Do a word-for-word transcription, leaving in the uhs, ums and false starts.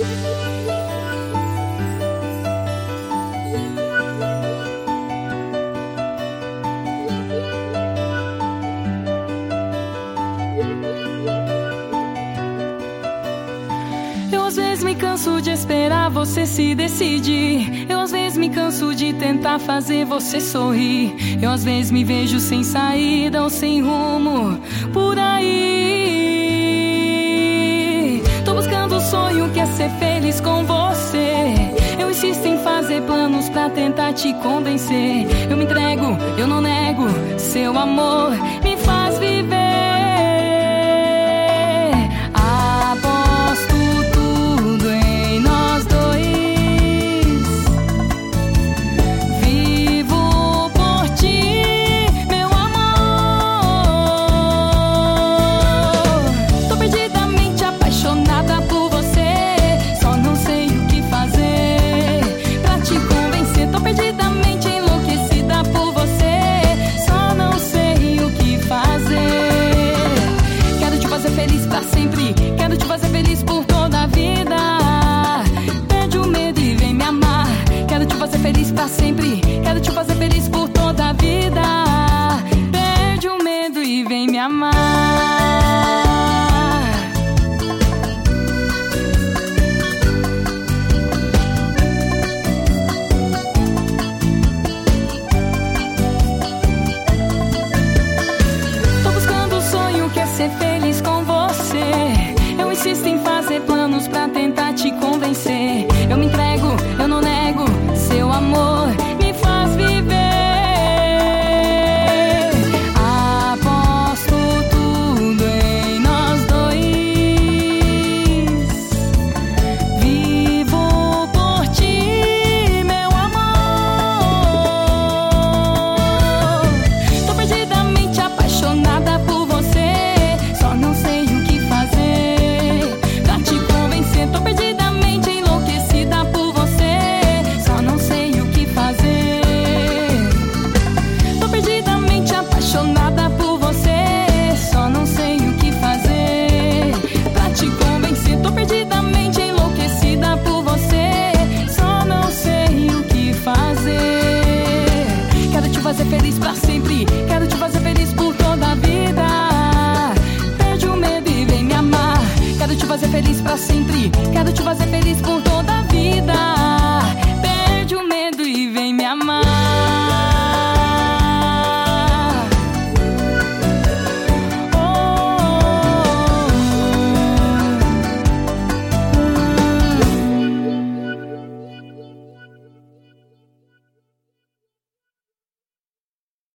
Eu às vezes me canso de esperar você se decidir. Eu às vezes me canso de tentar fazer você sorrir. Eu às vezes me vejo sem saída ou sem rumo por aí. Tô buscando o sonho que é ser feliz com você. Eu insisto em fazer planos pra tentar te convencer. Eu me entrego, eu não nego, seu amor me faz viver. Quero te fazer feliz por toda a vida. Perde o medo e vem me amar. Quero te fazer feliz pra sempre. Quero te fazer feliz por toda a vida. Perde o medo e vem me amar. Tô buscando o sonho que é ser feliz com você. Eu insisto em fazer planos pra tentar te convencer. Eu me entrego, eu não nego, seu amor me faz viver. Aposto tudo em nós dois. Vivo por ti, meu amor. Tô perdidamente apaixonada por você. Só não sei o que fazer. Tô perdidamente enlouquecida por você. Só não sei o que fazer. Tô perdidamente apaixonada por você. Só não sei o que fazer pra te convencer. Tô perdidamente enlouquecida por você. Só não sei o que fazer. Quero te fazer feliz pra sempre. Quero te fazer feliz por toda a vida. Perde o medo e vem me amar. Quero te fazer feliz pra sempre. Quero te fazer feliz por toda a vida. Perde o medo